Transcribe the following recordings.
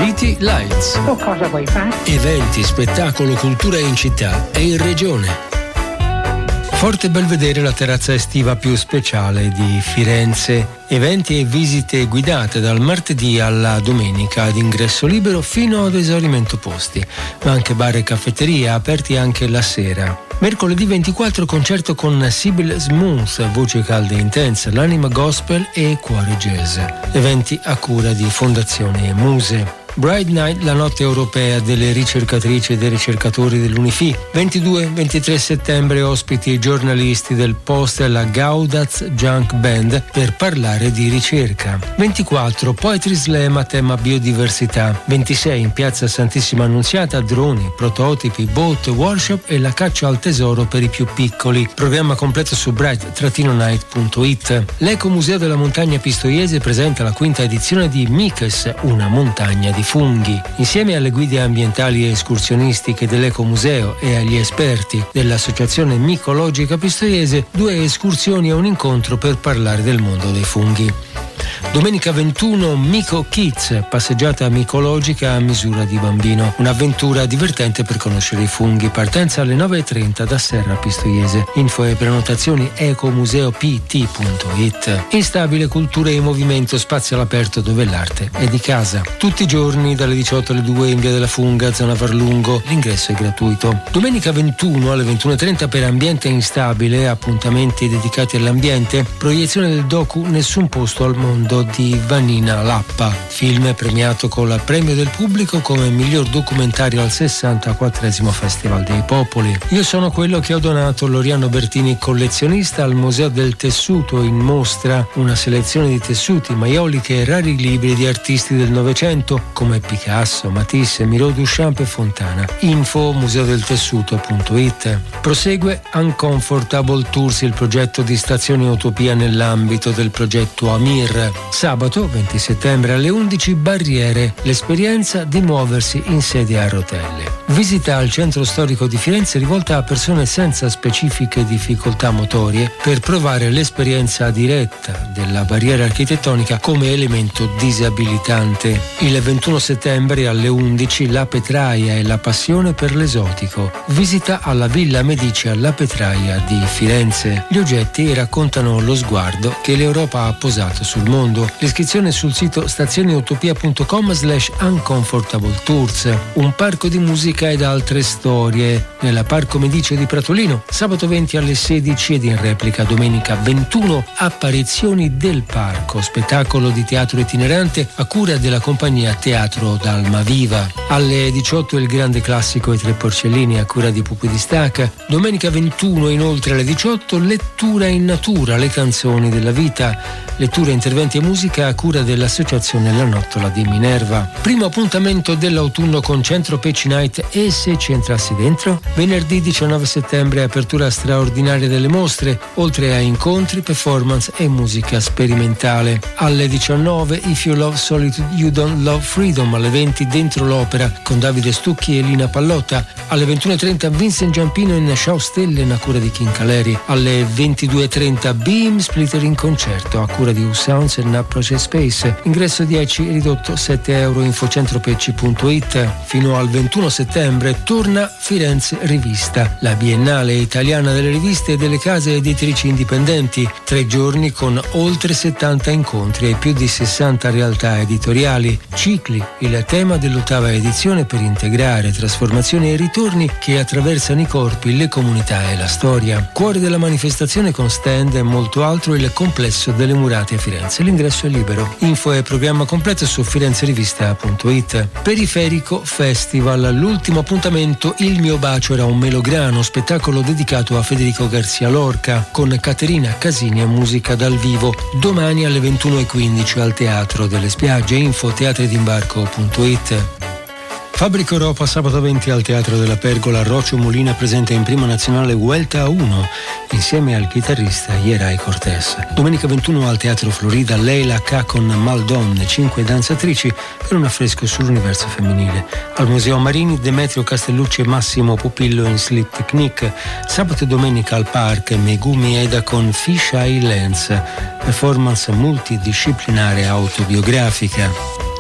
City Lights. O cosa vuoi fare? Eventi, spettacolo, cultura in città e in regione. Forte Belvedere, la terrazza estiva più speciale di Firenze. Eventi e visite guidate dal martedì alla domenica ad ingresso libero fino ad esaurimento posti, ma anche bar e caffetteria aperti anche la sera. Mercoledì 24 concerto con Sibyl Smooth, voce calda e intensa, l'anima gospel e cuore jazz. Eventi a cura di Fondazione Muse. Bright Night, la notte europea delle ricercatrici e dei ricercatori dell'Unifi. 22-23 settembre ospiti e giornalisti del Post e la Gaudaz Junk Band per parlare di ricerca. 24 Poetry Slam a tema biodiversità. 26 in piazza Santissima Annunziata, droni, prototipi, boat, workshop e la caccia al tesoro per i più piccoli. Programma completo su bright-night.it. L'Ecomuseo della Montagna Pistoiese presenta la quinta edizione di Miches, una montagna di funghi. Insieme alle guide ambientali e escursionistiche dell'Ecomuseo e agli esperti dell'Associazione Micologica Pistoiese, 2 escursioni e un incontro per parlare del mondo dei funghi. Domenica 21 Mico Kids, passeggiata micologica a misura di bambino. Un'avventura divertente per conoscere i funghi. Partenza alle 9:30 da Serra Pistoiese. Info e prenotazioni ecomuseopt.it. Instabile, cultura e movimento, spazio all'aperto dove l'arte è di casa. Tutti i giorni dalle 18 alle 2 in via della Funga, zona Varlungo. L'ingresso è gratuito. Domenica 21 alle 21:30 per Ambiente Instabile, appuntamenti dedicati all'ambiente. Proiezione del docu Nessun posto al mondo di Vanina Lappa, film premiato con il premio del pubblico come miglior documentario al 64esimo Festival dei Popoli. Io sono quello che ho donato Loriano Bertini, collezionista, al Museo del Tessuto, in mostra una selezione di tessuti, maioliche e rari libri di artisti del Novecento come Picasso, Matisse, Miro, Duchamp e Fontana. Info museodeltessuto.it. Prosegue Uncomfortable Tours, il progetto di Stazione Utopia nell'ambito del progetto Amir. Sabato 20 settembre alle 11 Barriere, l'esperienza di muoversi in sedia a rotelle. Visita al centro storico di Firenze rivolta a persone senza specifiche difficoltà motorie per provare l'esperienza diretta della barriera architettonica come elemento disabilitante. Il 21 settembre alle 11 La Petraia e la passione per l'esotico. Visita alla Villa Medici alla Petraia di Firenze. Gli oggetti raccontano lo sguardo che l'Europa ha posato sul mondo. L'iscrizione sul sito stazioneutopia.com/uncomfortable tours. Un parco di musica ed altre storie nella Parco Medici di Pratolino, sabato 20 alle 16 ed in replica domenica 21 Apparizioni del Parco, spettacolo di teatro itinerante a cura della compagnia Teatro d'Almaviva. Alle 18 il grande classico I Tre Porcellini a cura di Pupi di Staca. Domenica 21 inoltre alle 18 Lettura in natura, le canzoni della vita, lettura, interventi e musica a cura dell'associazione La Nottola di Minerva. Primo appuntamento dell'autunno con Centro Peci Night e Se ci entrassi dentro. Venerdì 19 settembre apertura straordinaria delle mostre, oltre a incontri, performance e musica sperimentale. Alle 19 If You Love Solitude You Don't Love Freedom, alle 20 Dentro l'Opera con Davide Stucchi e Lina Pallotta. Alle 21:30 Vincent Giampino in Ciao Stelle a cura di King Caleri. Alle 22:30 Beam Splitter in concerto a cura di Sounds and Approach Space. Ingresso 10, ridotto €7. Infocentropecci.it. Fino al 21 settembre torna Firenze Rivista, la biennale italiana delle riviste e delle case editrici indipendenti. 3 giorni con oltre 70 incontri e più di 60 realtà editoriali. Cicli, il tema dell'8ª edizione per integrare trasformazioni e ritorni che attraversano i corpi, le comunità e la storia. Cuore della manifestazione con stand e molto altro il complesso delle Murate a Firenze. L'ingresso è libero. Info e programma completo su firenzerivista.it. Periferico Festival, l'ultimo appuntamento Il mio bacio era un melograno, spettacolo dedicato a Federico Garcia Lorca con Caterina Casini e musica dal vivo. Domani alle 21:15 al Teatro delle Spiagge. Info teatridimbarco.it. Fabbrica Europa, sabato 20 al Teatro della Pergola. Rocio Molina presenta in prima nazionale Vuelta a 1 insieme al chitarrista Yeray Cortés. Domenica 21 al Teatro Florida Leila K con Maldonne, 5 danzatrici per un affresco sull'universo femminile. Al Museo Marini Demetrio Castellucci e Massimo Pupillo in Sleep Technique. Sabato e domenica al Park Megumi Eda con Fish Eye Lens, performance multidisciplinare autobiografica.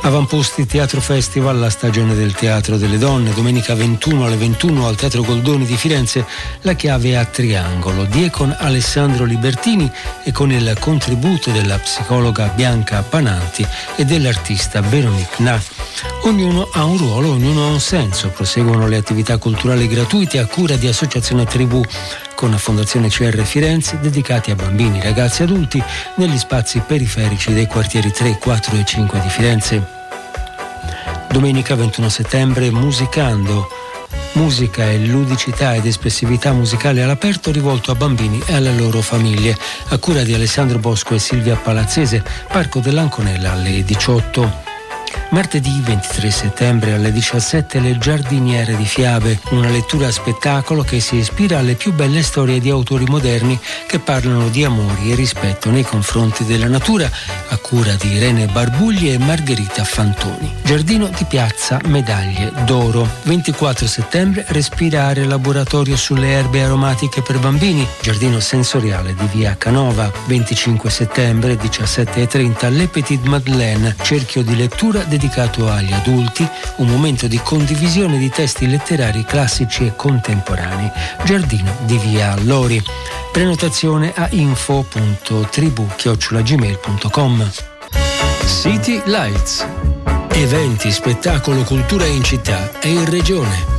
Avamposti Teatro Festival, la stagione del Teatro delle Donne, domenica 21 alle 21 al Teatro Goldoni di Firenze, La chiave a triangolo, Diecon Alessandro Libertini e con il contributo della psicologa Bianca Pananti e dell'artista Veronique Na. Ognuno ha un ruolo, ognuno ha un senso. Proseguono le attività culturali gratuite a cura di Associazione Tribù con la Fondazione CR Firenze, dedicati a bambini, ragazzi e adulti negli spazi periferici dei quartieri 3, 4 e 5 di Firenze. Domenica 21 settembre Musicando. Musica e ludicità ed espressività musicale all'aperto rivolto a bambini e alle loro famiglie, a cura di Alessandro Bosco e Silvia Palazzese, Parco dell'Anconella alle 18. Martedì 23 settembre alle 17 Le giardiniere di Fiabe, una lettura a spettacolo che si ispira alle più belle storie di autori moderni che parlano di amori e rispetto nei confronti della natura, a cura di Irene Barbugli e Margherita Fantoni. Giardino di Piazza Medaglie d'Oro. 24 settembre Respirare, laboratorio sulle erbe aromatiche per bambini, giardino sensoriale di via Canova. 25 settembre 17:30 Le Petite Madeleine, cerchio di lettura dedicato agli adulti, un momento di condivisione di testi letterari classici e contemporanei, giardino di via Lori. Prenotazione a info.tribù@gmail.com. City Lights. Eventi, spettacolo, cultura in città e in regione.